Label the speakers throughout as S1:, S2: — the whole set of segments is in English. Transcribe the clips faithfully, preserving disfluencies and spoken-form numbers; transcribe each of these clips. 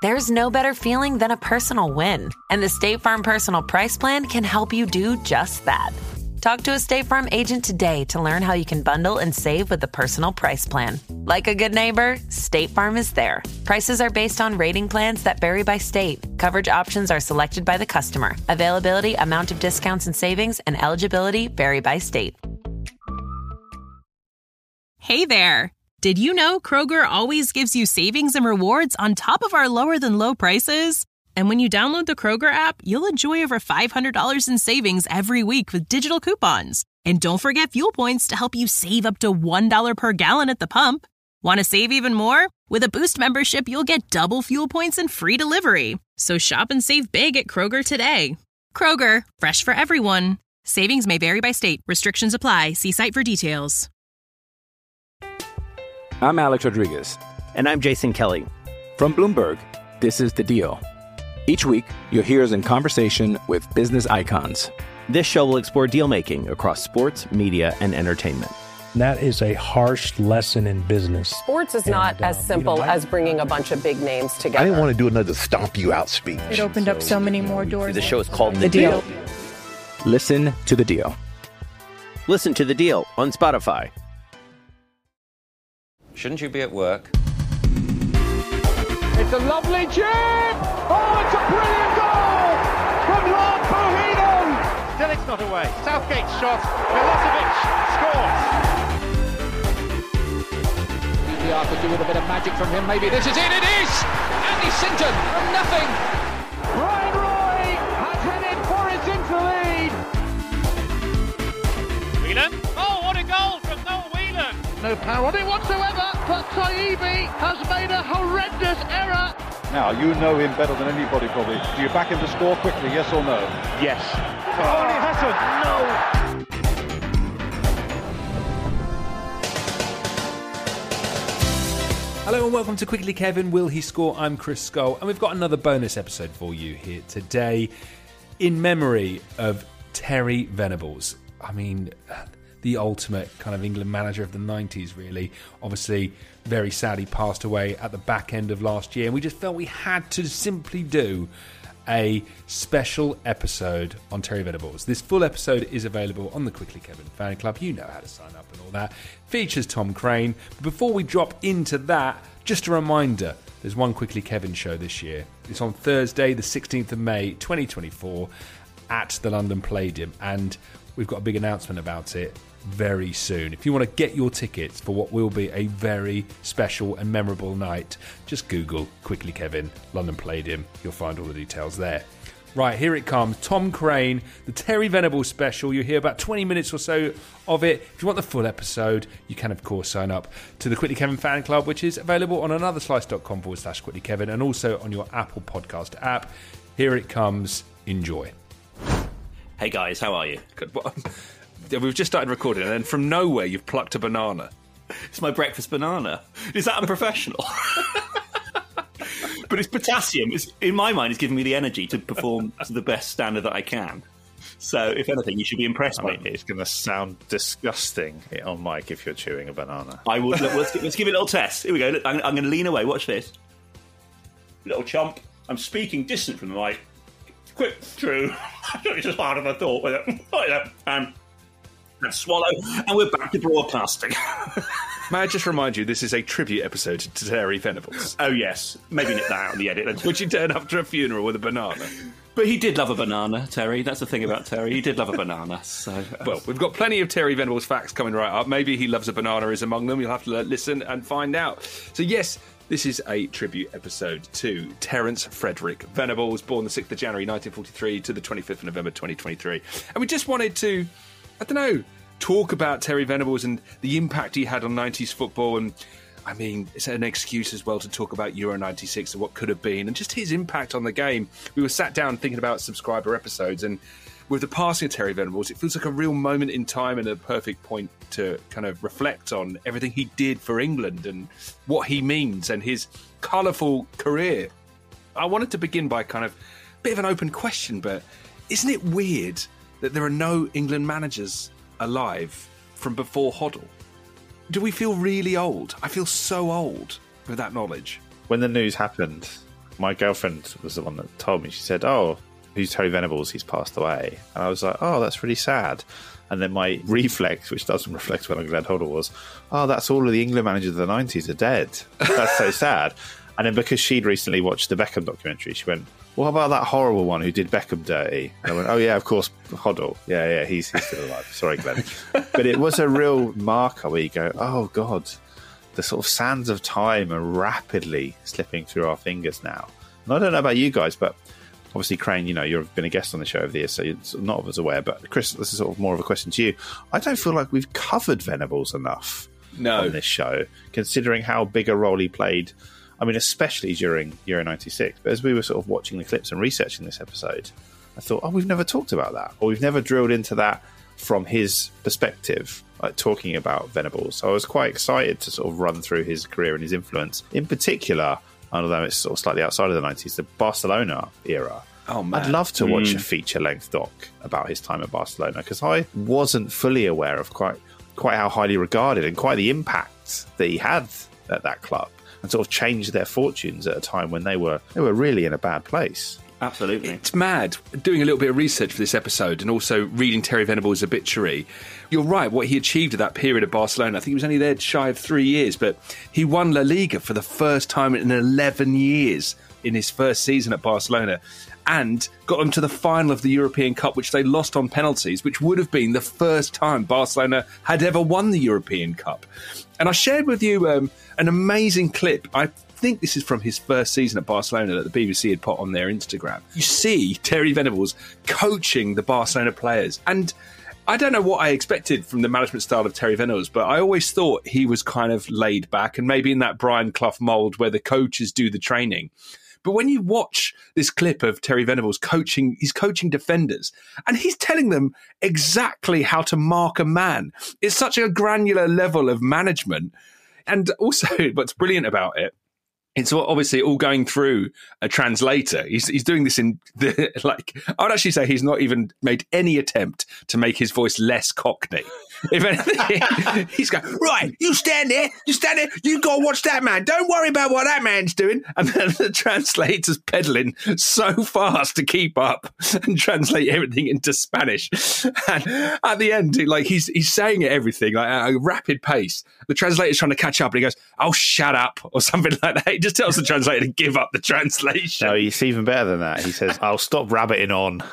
S1: There's no better feeling than a personal win. And the State Farm Personal Price Plan can help you do just that. Talk to a State Farm agent today to learn how you can bundle and save with the Personal Price Plan. Like a good neighbor, State Farm is there. Prices are based on rating plans that vary by state. Coverage options are selected by the customer. Availability, amount of discounts and savings, and eligibility vary by state.
S2: Hey there! Did you know Kroger always gives you savings and rewards on top of our lower-than-low prices? And when you download the Kroger app, you'll enjoy over five hundred dollars in savings every week with digital coupons. And don't forget fuel points to help you save up to one dollar per gallon at the pump. Want to save even more? With a Boost membership, you'll get double fuel points and free delivery. So shop and save big at Kroger today. Kroger, fresh for everyone. Savings may vary by state. Restrictions apply. See site for details.
S3: I'm Alex Rodriguez.
S4: And I'm Jason Kelly.
S3: From Bloomberg, this is The Deal. Each week, you'll hear us in conversation with business icons.
S4: This show will explore deal-making across sports, media, and entertainment.
S5: That is a harsh lesson in business.
S6: Sports is and, not uh, as simple you know, I, as bringing a bunch of big names together.
S7: I didn't want to do another stomp you out speech.
S8: It opened so, up so many more doors.
S4: The show is called The,
S8: the
S4: deal.
S8: deal.
S3: Listen to The Deal.
S4: Listen to The Deal on Spotify.
S9: Shouldn't you be at work?
S10: It's a lovely chip! Oh, it's a brilliant goal from Lord Bohinen!
S11: Still it's not away. Southgate's shot. Milosevic scores.
S10: P P R could do with a bit of magic from him. Maybe this is it. It is! Andy Sinton from nothing. Brian Roy has headed Forest into the lead.
S11: Whelan. Oh, what a goal from Noel Whelan.
S10: No power on it whatsoever, but Taibbi has made a horrendous error.
S12: Now, you know him better than anybody probably. Do you back him to score quickly, yes or no?
S11: Yes.
S12: Oh, he hasn't!
S13: No! Hello and welcome to Quickly Kevin, Will He Score? I'm Chris Skull, and we've got another bonus episode for you here today in memory of Terry Venables. I mean, the ultimate kind of England manager of the nineties, really. Obviously, very sadly passed away at the back end of last year, and we just felt we had to simply do a special episode on Terry Venables. This full episode is available on the Quickly Kevin fan club. You know how to sign up and all that. Features Tom Crane. But before we drop into that, just a reminder, there's one Quickly Kevin show this year. It's on Thursday, the sixteenth of May, twenty twenty-four, at the London Palladium, and we've got a big announcement about it very soon. If you want to get your tickets for what will be a very special and memorable night, just Google Quickly Kevin, London Palladium. You'll find all the details there. Right, here it comes. Tom Crane, the Terry Venables special. You'll hear about twenty minutes or so of it. If you want the full episode, you can, of course, sign up to the Quickly Kevin fan club, which is available on anotherslice.com forward slash Quickly Kevin and also on your Apple Podcast app. Here it comes. Enjoy.
S14: Hey, guys, how are you?
S13: Good. We've just started recording, and then from nowhere, you've plucked a banana.
S14: It's my breakfast banana. Is that unprofessional? But it's potassium. It's, in my mind, it's giving me the energy to perform to the best standard that I can. So, if anything, you should be impressed
S15: I
S14: by
S15: mean,
S14: me.
S15: It's going to sound disgusting on mic if you're chewing a banana.
S14: I will. Look, let's, let's give it a little test. Here we go. Look, I'm, I'm going to lean away. Watch this. Little chomp. I'm speaking distant from the mic. Quick, true. It's as hard as I thought. With it. Like that. Um, and swallow, and we're back to broadcasting.
S13: May I just remind you, this is a tribute episode to Terry Venables.
S14: Oh, yes. Maybe nip that out on the edit.
S13: Would you turn up to a funeral with a banana?
S14: But he did love a banana, Terry. That's the thing about Terry. He did love a banana. So, uh,
S13: well, we've got plenty of Terry Venables facts coming right up. Maybe he loves a banana is among them. You'll have to listen and find out. So, yes, this is a tribute episode to Terence Frederick Venables, born the sixth of January nineteen forty-three to the twenty-fifth of November twenty twenty-three. And we just wanted to, I don't know, talk about Terry Venables and the impact he had on nineties football. And I mean, it's an excuse as well to talk about Euro ninety-six and what could have been and just his impact on the game. We were sat down thinking about subscriber episodes, and with the passing of Terry Venables, it feels like a real moment in time and a perfect point to kind of reflect on everything he did for England and what he means and his colourful career. I wanted to begin by kind of a bit of an open question, but isn't it weird that there are no England managers alive from before Hoddle? Do we feel really old? I feel so old with that knowledge.
S15: When the news happened, My girlfriend was the one that told me. She said, oh, who's Terry Venables? He's passed away. And I was like, oh, that's really sad. And then my reflex, which doesn't reflect when I'm Glenn Hoddle, was, oh, that's all of the England managers of the nineties are dead. That's so sad. And then because she'd recently watched the Beckham documentary, she went, what about that horrible one who did Beckham dirty? And I went, oh, yeah, of course, Hoddle. Yeah, yeah, he's, he's still alive. Sorry, Glenn. But it was a real marker where you go, oh, God, the sort of sands of time are rapidly slipping through our fingers now. And I don't know about you guys, but obviously, Crane, you know, you've been a guest on the show over the years, so you're not of us aware. But Chris, this is sort of more of a question to you. I don't feel like we've covered Venables enough
S13: no.
S15: on this show, considering how big a role he played. I mean, especially during Euro ninety-six. But as we were sort of watching the clips and researching this episode, I thought, oh, we've never talked about that, or we've never drilled into that from his perspective, like talking about Venables. So I was quite excited to sort of run through his career and his influence, in particular, although it's sort of slightly outside of the nineties, the Barcelona era.
S13: Oh, man.
S15: I'd love to watch
S13: mm.
S15: a feature-length doc about his time at Barcelona, because I wasn't fully aware of quite quite how highly regarded and quite the impact that he had at that club, and sort of changed their fortunes at a time when they were they were really in a bad place.
S14: Absolutely.
S13: It's mad. Doing a little bit of research for this episode and also reading Terry Venables' obituary, you're right, what he achieved at that period at Barcelona, I think he was only there shy of three years, but he won La Liga for the first time in eleven years in his first season at Barcelona, and got them to the final of the European Cup, which they lost on penalties, which would have been the first time Barcelona had ever won the European Cup. And I shared with you um, an amazing clip. I think this is from his first season at Barcelona that the B B C had put on their Instagram. You see Terry Venables coaching the Barcelona players. And I don't know what I expected from the management style of Terry Venables, but I always thought he was kind of laid back and maybe in that Brian Clough mould where the coaches do the training. But when you watch this clip of Terry Venables coaching, he's coaching defenders and he's telling them exactly how to mark a man. It's such a granular level of management. And also, what's brilliant about it, it's obviously all going through a translator. He's he's doing this in the, like, I would actually say he's not even made any attempt to make his voice less Cockney. If anything, he's going, right, you stand there, you stand there, you go watch that man. Don't worry about what that man's doing. And then the translator's pedaling so fast to keep up and translate everything into Spanish. And at the end, like he's he's saying everything like at a rapid pace. The translator's trying to catch up and he goes, oh, shut up, or something like that. He just tells the translator to give up the translation.
S15: No, he's even better than that. He says, I'll stop rabbiting on.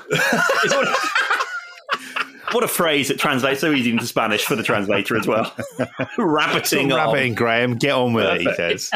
S14: What a phrase that translates so easy into Spanish for the translator as well. Rabbiting on.
S15: Rabbiting, Graham. Get on with it, he says.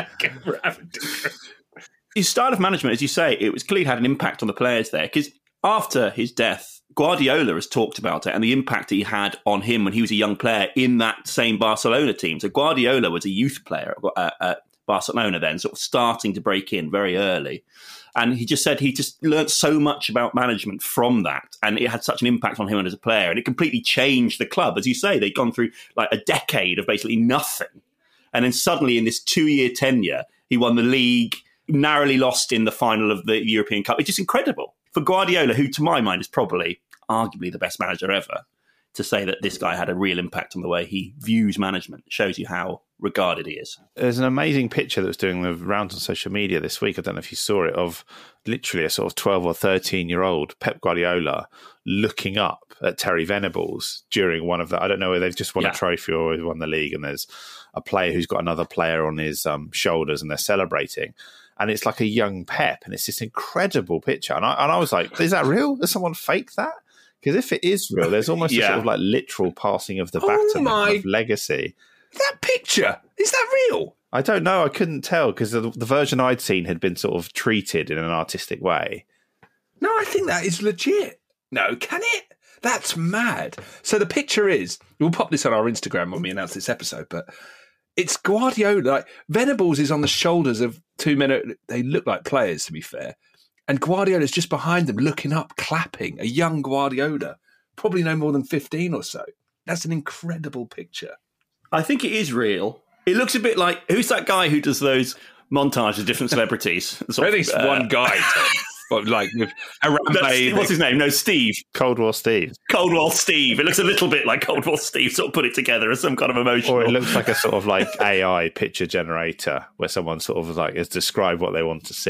S14: His style of management, as you say, it was clearly had an impact on the players there, because after his death, Guardiola has talked about it and the impact he had on him when he was a young player in that same Barcelona team. So Guardiola was a youth player at, at Barcelona then, sort of starting to break in very early. And he just said he just learned so much about management from that. And it had such an impact on him as a player. And it completely changed the club. As you say, they'd gone through like a decade of basically nothing. And then suddenly in this two-year tenure, he won the league, narrowly lost in the final of the European Cup. It's just incredible. For Guardiola, who to my mind is probably arguably the best manager ever, to say that this guy had a real impact on the way he views management shows you how regarded he is.
S15: There's an amazing picture that was doing the rounds on social media this week. I don't know if you saw it, of literally a sort of twelve or thirteen year old Pep Guardiola looking up at Terry Venables during one of the, I don't know whether they've just won yeah. a trophy or won the league, and there's a player who's got another player on his um, shoulders and they're celebrating. And it's like a young Pep, and it's this incredible picture. And I, and I was like, is that real? Does someone fake that? Because if it is real, there's almost yeah. a sort of like literal passing of the baton oh my... of legacy.
S13: That picture, is that real?
S15: I don't know. I couldn't tell because the, the version I'd seen had been sort of treated in an artistic way.
S13: No, I think that is legit. No, can it? That's mad. So the picture is, we'll pop this on our Instagram when we announce this episode, but it's Guardiola. Like, Venables is on the shoulders of two men. They look like players, to be fair. And Guardiola's just behind them, looking up, clapping. A young Guardiola, probably no more than fifteen or so. That's an incredible picture.
S14: I think it is real. It looks a bit like, who's that guy who does those montages of different celebrities?
S13: I think it's uh, one guy, Tom. Like with Harambe.
S14: What's his name? No, Steve.
S15: Cold War Steve.
S14: Cold War Steve. It looks a little bit like Cold War Steve, sort of put it together as some kind of emotional.
S15: Or it looks like a sort of like A I picture generator where someone sort of like has described what they want to see.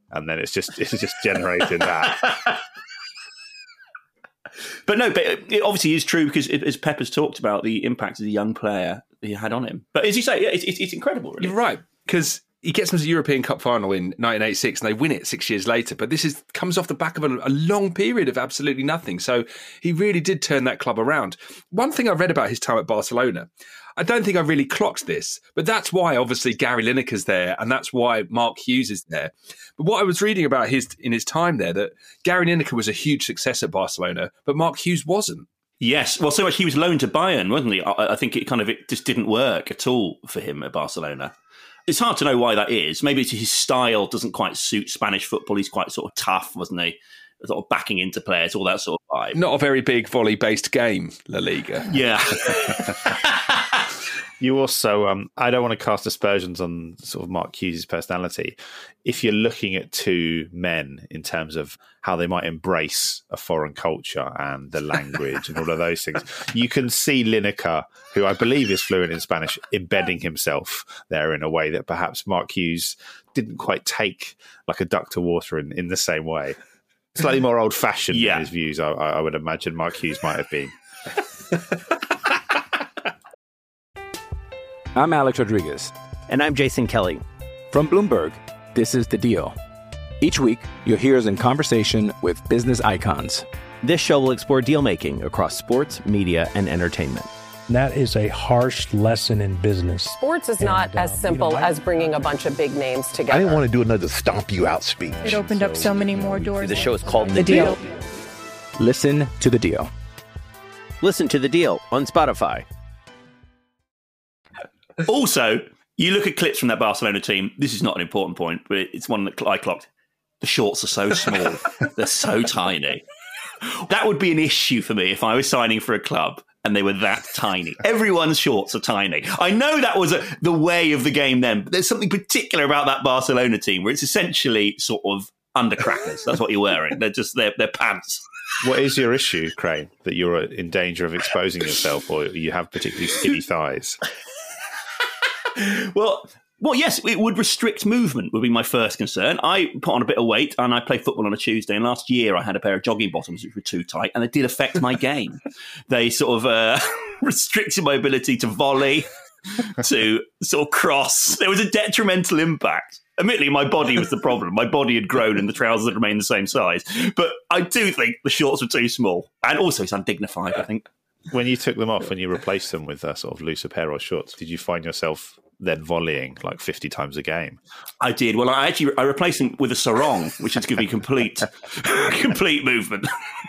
S15: and then it's just it's just generating that.
S14: But no, but it obviously is true because, as Pep has talked about, the impact as a young player he had on him. But as you say, yeah, it's, it's, it's incredible, really.
S13: You're right, because he gets them to the European Cup final in nineteen eighty-six and they win it six years later. But this is comes off the back of a, a long period of absolutely nothing. So he really did turn that club around. One thing I read about his time at Barcelona, I don't think I really clocked this, but that's why obviously Gary Lineker's there and that's why Mark Hughes is there. But what I was reading about his in his time there, that Gary Lineker was a huge success at Barcelona, but Mark Hughes wasn't.
S14: Yes, well, so much he was loaned to Bayern, wasn't he? I, I think it kind of it just didn't work at all for him at Barcelona. It's hard to know why that is. Maybe it's his style doesn't quite suit Spanish football. He's quite sort of tough, wasn't he? Sort of backing into players, all that sort of vibe.
S13: Not a very big volley-based game, La Liga.
S14: Yeah.
S15: You also, um, I don't want to cast aspersions on sort of Mark Hughes' personality. If you're looking at two men in terms of how they might embrace a foreign culture and the language and all of those things, you can see Lineker, who I believe is fluent in Spanish, embedding himself there in a way that perhaps Mark Hughes didn't quite take like a duck to water in, in the same way. Slightly more old-fashioned yeah. in his views, I, I would imagine Mark Hughes might have been.
S3: I'm Alex Rodriguez.
S4: And I'm Jason Kelly.
S3: From Bloomberg, this is The Deal. Each week, you'll hear us in conversation with business icons.
S4: This show will explore deal-making across sports, media, and entertainment.
S5: That is a harsh lesson in business.
S6: Sports is not and, as uh, simple you know, I, as bringing a bunch of big names together.
S7: I didn't want to do another stomp you out speech.
S8: It opened so, up so many more doors.
S4: The show is called The,
S8: the deal.
S4: deal.
S3: Listen to The Deal.
S4: Listen to The Deal on Spotify.
S14: Also, you look at clips from that Barcelona team. This is not an important point, but it's one that I clocked. The shorts are so small. They're so tiny. That would be an issue for me if I was signing for a club and they were that tiny. Everyone's shorts are tiny. I know that was a, the way of the game then, but there's something particular about that Barcelona team where it's essentially sort of undercrackers. That's what you're wearing. They're just their their pants.
S15: What is your issue, Crane? That you're in danger of exposing yourself, or you have particularly skinny thighs?
S14: Well, well, yes, it would restrict movement would be my first concern. I put on a bit of weight and I play football on a Tuesday. And last year I had a pair of jogging bottoms which were too tight and it did affect my game. They sort of uh, restricted my ability to volley, to sort of cross. There was a detrimental impact. Admittedly, my body was the problem. My body had grown and the trousers had remained the same size. But I do think the shorts were too small. And also it's undignified, I think.
S15: When you took them off, when you replaced them with a sort of looser pair of shorts, did you find yourself then volleying like fifty times a game?
S14: I did. Well, I actually I replaced them with a sarong, which is giving me complete, complete movement.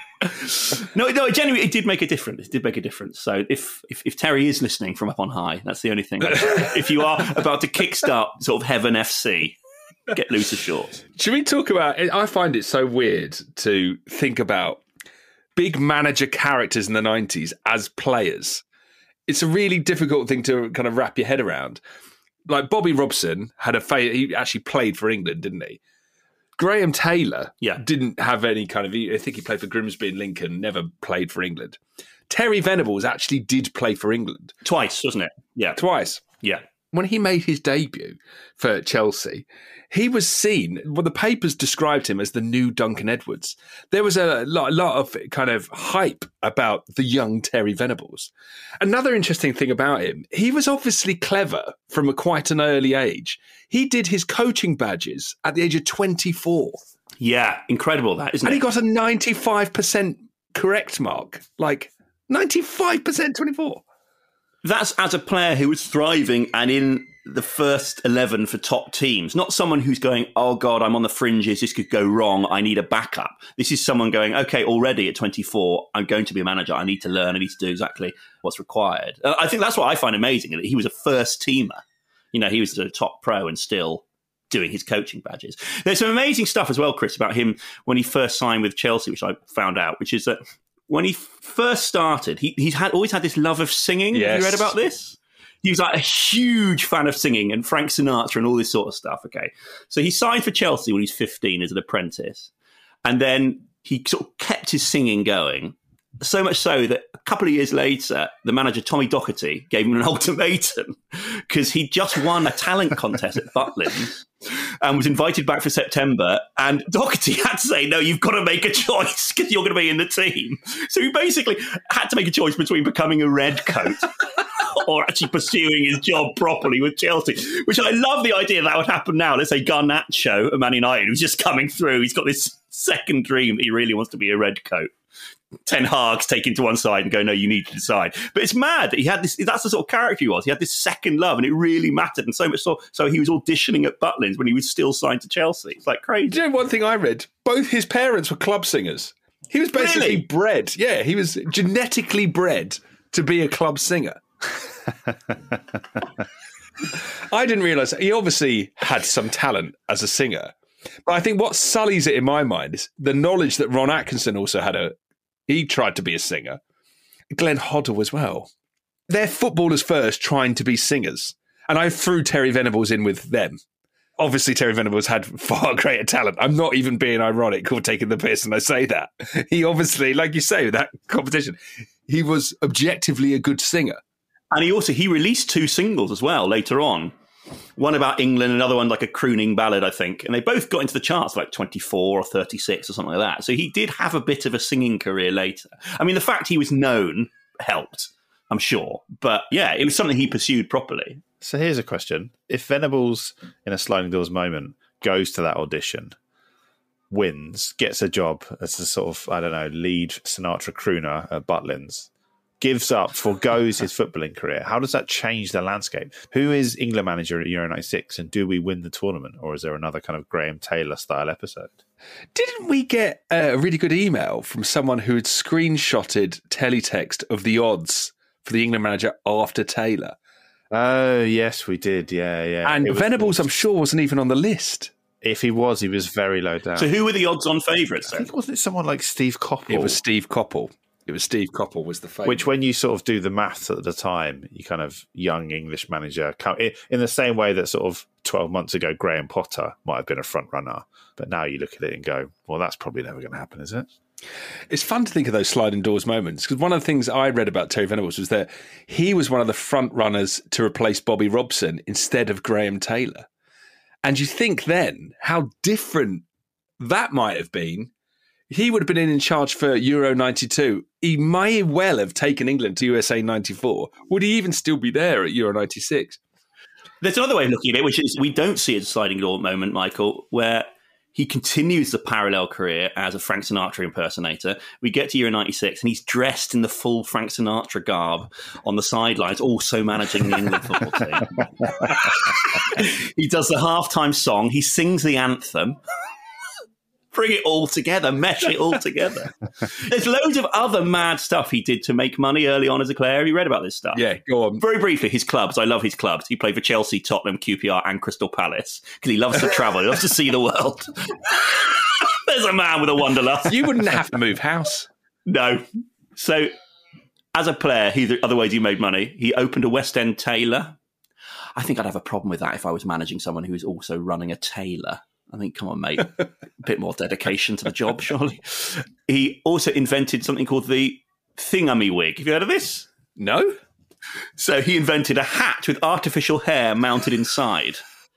S14: no, no, it genuinely it did make a difference. It did make a difference. So if, if if Terry is listening from up on high, that's the only thing. If you are about to kickstart sort of Heaven F C, get looser shorts.
S13: Should we talk about? I find it so weird to think about big manager characters in the nineties as players. It's a really difficult thing to kind of wrap your head around. Like Bobby Robson had a fa- he actually played for England, didn't he? Graham Taylor
S14: yeah.
S13: didn't have any kind of, I think he played for Grimsby and Lincoln, never played for England. Terry Venables actually did play for England.
S14: Twice, wasn't it? Yeah.
S13: Twice.
S14: Yeah.
S13: When he made his debut for Chelsea, he was seen, well, the papers described him as the new Duncan Edwards. There was a lot, a lot of kind of hype about the young Terry Venables. Another interesting thing about him, he was obviously clever from a quite an early age. He did his coaching badges at the age of twenty-four.
S14: Yeah, incredible that, isn't
S13: and
S14: it?
S13: And he got a ninety-five percent correct mark. Like, ninety-five percent twenty-four.
S14: That's as a player who was thriving and in the first eleven for top teams, not someone who's going, oh God, I'm on the fringes, this could go wrong, I need a backup. This is someone going, okay, already at twenty-four, I'm going to be a manager, I need to learn, I need to do exactly what's required. I think that's what I find amazing, that he was a first teamer. You know, he was a top pro and still doing his coaching badges. There's some amazing stuff as well, Chris, about him when he first signed with Chelsea, which I found out, which is that when he first started, he he's had always had this love of singing. Yes. Have you read about this? He was like a huge fan of singing and Frank Sinatra and all this sort of stuff. Okay. So he signed for Chelsea when he was fifteen as an apprentice. And then he sort of kept his singing going. So much so that a couple of years later, the manager, Tommy Docherty, gave him an ultimatum because he just won a talent contest at Butlins. and was invited back for September. And Doherty had to say, no, you've got to make a choice because you're going to be in the team. So he basically had to make a choice between becoming a red coat or actually pursuing his job properly with Chelsea, which I love the idea that would happen now. Let's say Garnacho at Man United, who's just coming through. He's got this second dream that he really wants to be a red coat. Ten Hag's taken to one side and go, no, you need to decide. But it's mad that he had this, that's the sort of character he was. He had this second love and it really mattered. And so much so, so he was auditioning at Butlins when he was still signed to Chelsea. It's like crazy.
S13: Do you know one thing I read? Both his parents were club singers. He was basically
S14: Really?
S13: bred. Yeah, he was genetically bred to be a club singer. I didn't realise he obviously had some talent as a singer. But I think what sullies it in my mind is the knowledge that Ron Atkinson also had a He tried to be a singer. Glenn Hoddle as well. They're footballers first trying to be singers. And I threw Terry Venables in with them. Obviously, Terry Venables had far greater talent. I'm not even being ironic or taking the piss when I say that. He obviously, like you say, with that competition, he was objectively a good singer.
S14: And he also, he released two singles as well later on. One about England, another one like a crooning ballad, I think. And they both got into the charts like twenty-four or thirty-six or something like that. So he did have a bit of a singing career later. I mean, the fact he was known helped, I'm sure. But yeah, it was something he pursued properly.
S15: So here's a question. If Venables, in a sliding doors moment, goes to that audition, wins, gets a job as a sort of, I don't know, lead Sinatra crooner at Butlins, gives up, forgoes his footballing career, how does that change the landscape? Who is England manager at Euro ninety-six, and do we win the tournament, or is there another kind of Graham Taylor style episode?
S13: Didn't we get a really good email from someone who had screenshotted teletext of the odds for the England manager after Taylor?
S15: Oh, yes, we did. Yeah, yeah.
S13: And
S15: was,
S13: Venables, I'm sure, wasn't even on the list.
S15: If he was, he was very low down.
S14: So who were the odds-on favourites?
S15: I think, wasn't it someone like Steve Coppell?
S13: It was Steve Coppell. It was Steve Coppell was the favourite.
S15: Which, when you sort of do the maths at the time, you kind of young English manager, in the same way that sort of twelve months ago, Graham Potter might have been a front runner. But now you look at it and go, well, that's probably never going to happen, is it?
S13: It's fun to think of those sliding doors moments, because one of the things I read about Terry Venables was that he was one of the front runners to replace Bobby Robson instead of Graham Taylor. And you think then how different that might have been. He would have been in charge for Euro ninety-two. He may well have taken England to U S A ninety-four. Would he even still be there at Euro ninety-six?
S14: There's another way of looking at it, which is we don't see a sliding door moment, Michael, where he continues the parallel career as a Frank Sinatra impersonator. We get to Euro ninety-six and he's dressed in the full Frank Sinatra garb on the sidelines, also managing the England football team. He does the halftime song. He sings the anthem. Bring it all together, mesh it all together. There's loads of other mad stuff he did to make money early on as a player. Have you read about this stuff?
S13: Yeah, go on.
S14: Very briefly, his clubs. I love his clubs. He played for Chelsea, Tottenham, Q P R and Crystal Palace because he loves to travel. He loves to see the world. There's a man with a wanderlust.
S13: You wouldn't have to move house.
S14: No. So, as a player, he, other ways he made money, he opened a West End tailor. I think I'd have a problem with that if I was managing someone who was also running a tailor. I think, come on, mate, a bit more dedication to the job, surely. He also invented something called the Thingummy wig. Have you heard of this?
S13: No.
S14: So he invented a hat with artificial hair mounted inside.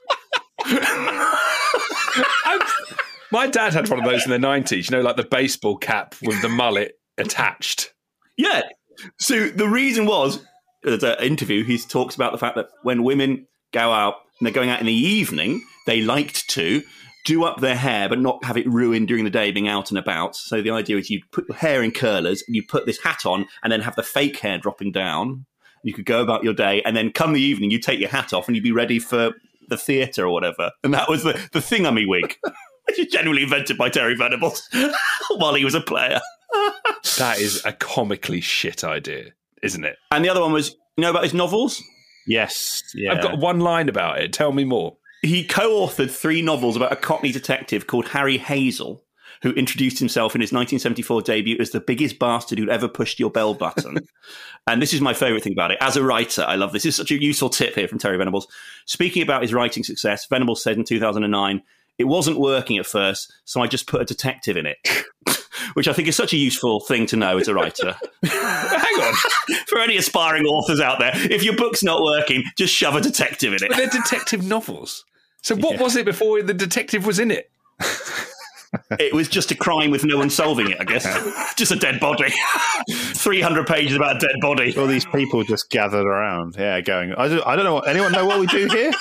S13: My dad had one of those in the nineties, you know, like the baseball cap with the mullet attached.
S14: Yeah. So the reason was, there's an interview, he talks about the fact that when women go out and they're going out in the evening, they liked to do up their hair but not have it ruined during the day being out and about. So the idea is you put your hair in curlers and you put this hat on and then have the fake hair dropping down. You could go about your day and then come the evening, you take your hat off and you'd be ready for the theatre or whatever. And that was the, the Thingummy wig, which is generally invented by Terry Venables while he was a player.
S13: That is a comically shit idea, isn't it?
S14: And the other one was, you know about his novels?
S15: Yes. Yeah.
S13: I've got one line about it. Tell me more.
S14: He co-authored three novels about a Cockney detective called Harry Hazel, who introduced himself in his nineteen seventy-four debut as the biggest bastard who'd ever pushed your bell button. And this is my favourite thing about it. As a writer, I love this. This is such a useful tip here from Terry Venables. Speaking about his writing success, Venables said in two thousand nine, it wasn't working at first, so I just put a detective in it. Which I think is such a useful thing to know as a writer. Hang on. For any aspiring authors out there, if your book's not working, just shove a detective in it.
S13: But they're detective novels. So what
S15: Yeah.
S13: was it before the detective was in it?
S14: It was just a crime with no one solving it, I guess. Just a dead body. three hundred pages about a dead body.
S15: All these people just gathered around, yeah, going, I don't, I don't know, what, anyone know what we do here?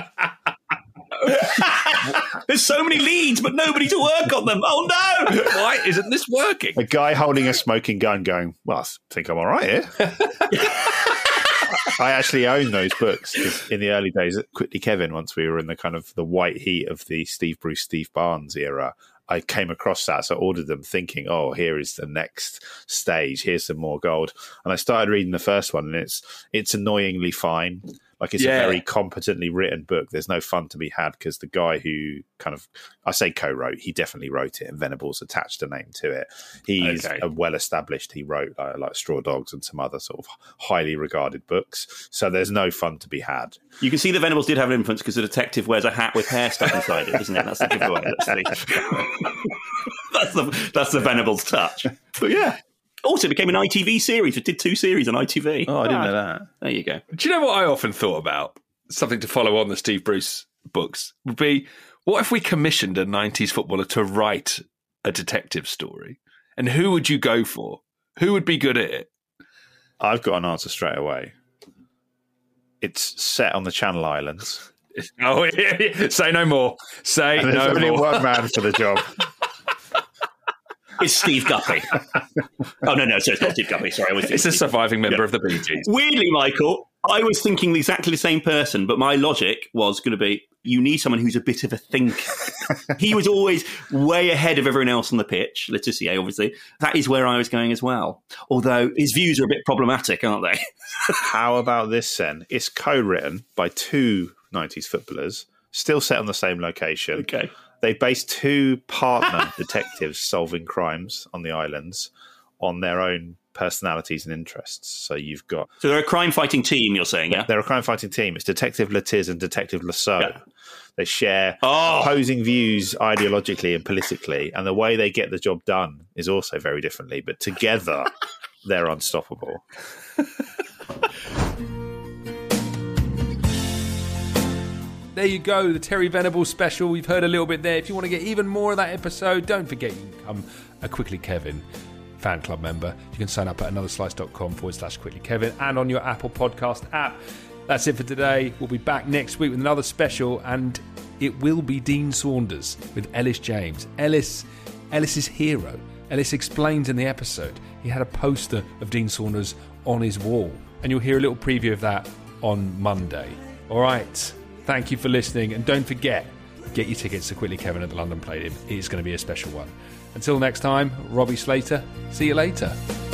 S14: There's so many leads, but nobody to work on them. Oh, no!
S13: Why isn't this working?
S15: A guy holding a smoking gun going, well, I think I'm all right here. I actually own those books 'cause in the early days at Quickly Kevin, once we were in the kind of the white heat of the Steve Bruce, Steve Barnes era, I came across that, so I ordered them thinking, oh, here is the next stage. Here's some more gold. And I started reading the first one, and it's it's annoyingly fine. Like, it's
S13: Yeah.
S15: a very competently written book. There's no fun to be had because the guy who kind of, I say co-wrote, he definitely wrote it, and Venables attached a name to it. He's
S13: Okay.
S15: a well-established, he wrote uh, like Straw Dogs and some other sort of highly regarded books. So there's no fun to be had.
S14: You can see the Venables did have an influence because the detective wears a hat with hair stuck inside it, isn't it? That's the giveaway. That's the, that's the, that's the Venables touch. But yeah. Also became an I T V series. It did two series on I T V.
S15: Oh, I didn't know that.
S14: There you go.
S13: Do you know what I often thought about? Something to follow on the Steve Bruce books would be, what if we commissioned a nineties footballer to write a detective story? And who would you go for? Who would be good at it?
S15: I've got an answer straight away. It's set on the Channel Islands.
S13: Oh, yeah, yeah. Say no more. Say
S15: And there's
S13: no
S15: only
S13: more.
S15: one man for the job.
S14: It's Steve Guppy. Oh, no, no, so it's not Steve Guppy. Sorry, I was
S13: It's a surviving member
S14: Yeah.
S13: of the Bee Gees.
S14: Weirdly, Michael, I was thinking exactly the same person, but my logic was going to be, you need someone who's a bit of a thinker. He was always way ahead of everyone else on the pitch, Letizia, obviously. That is where I was going as well. Although his views are a bit problematic, aren't they?
S15: How about this then? It's co-written by two nineties footballers, still set on the same location.
S14: Okay.
S15: They base two partner detectives solving crimes on the islands on their own personalities and interests. So you've got...
S14: So they're a crime-fighting team, you're saying, yeah?
S15: They're a crime-fighting team. It's Detective Latiz and Detective Lasso.
S14: Yeah.
S15: They share
S14: Oh.
S15: opposing views ideologically and politically, and the way they get the job done is also very differently. But together, they're unstoppable.
S13: There you go, the Terry Venables special. We've heard a little bit there. If you want to get even more of that episode, don't forget you can become a Quickly Kevin fan club member. You can sign up at anotherslice.com forward slash Quickly Kevin and on your Apple Podcast app. That's it for today. We'll be back next week with another special, and it will be Dean Saunders with Ellis James. Ellis, Ellis's hero. Ellis explains in the episode he had a poster of Dean Saunders on his wall, and you'll hear a little preview of that on Monday. All right. Thank you for listening, and don't forget, get your tickets to Quickly Kevin at the London Palladium. It's going to be a special one. Until next time, Robbie Slater, see you later.